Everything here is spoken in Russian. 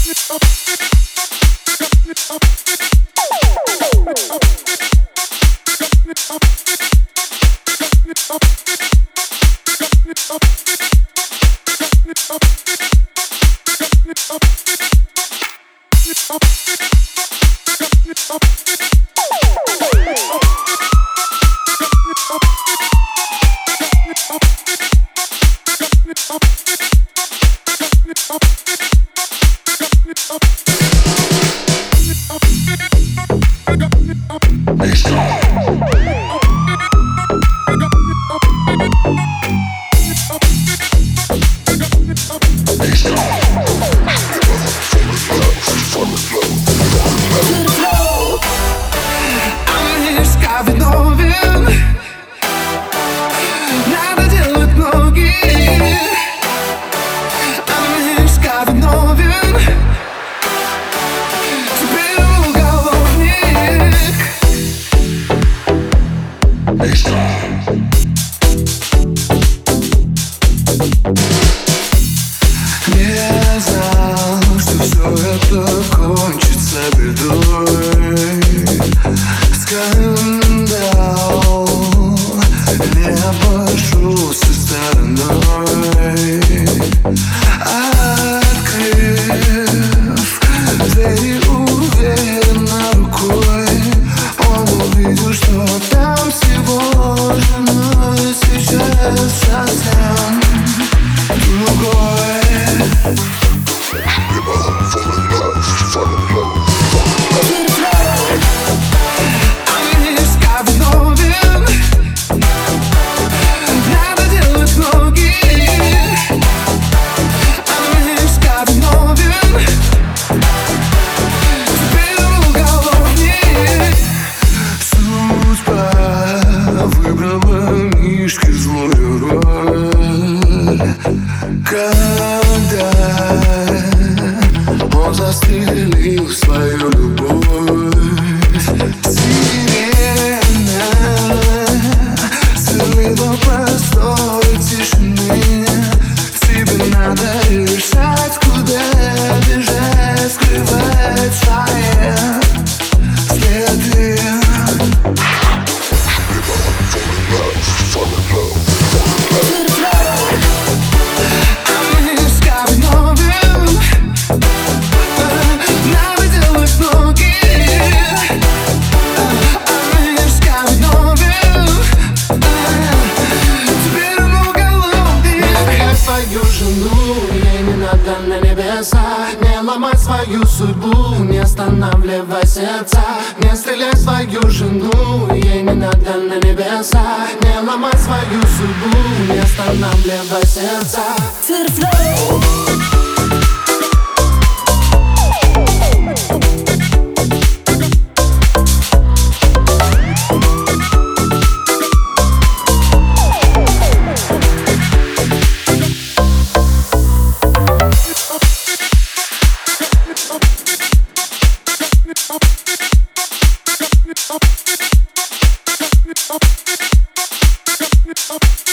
Не знал, что все это кончится бедой. Скандал, не обошелся стороной. Открыв двери уверенно рукой, он увидел, что там всего же, но сейчас совсем другое. Когда он застрелил свою любовь, сирена слила простой тишины. Тебе надо решать, куда бежать, скрывать свои следы. Ей не надо на небеса, не ломай свою судьбу, не останавливай сердца, не стреляй свою жену. Ей не надо на небеса, не ломай свою судьбу, не останавливай сердца. Up.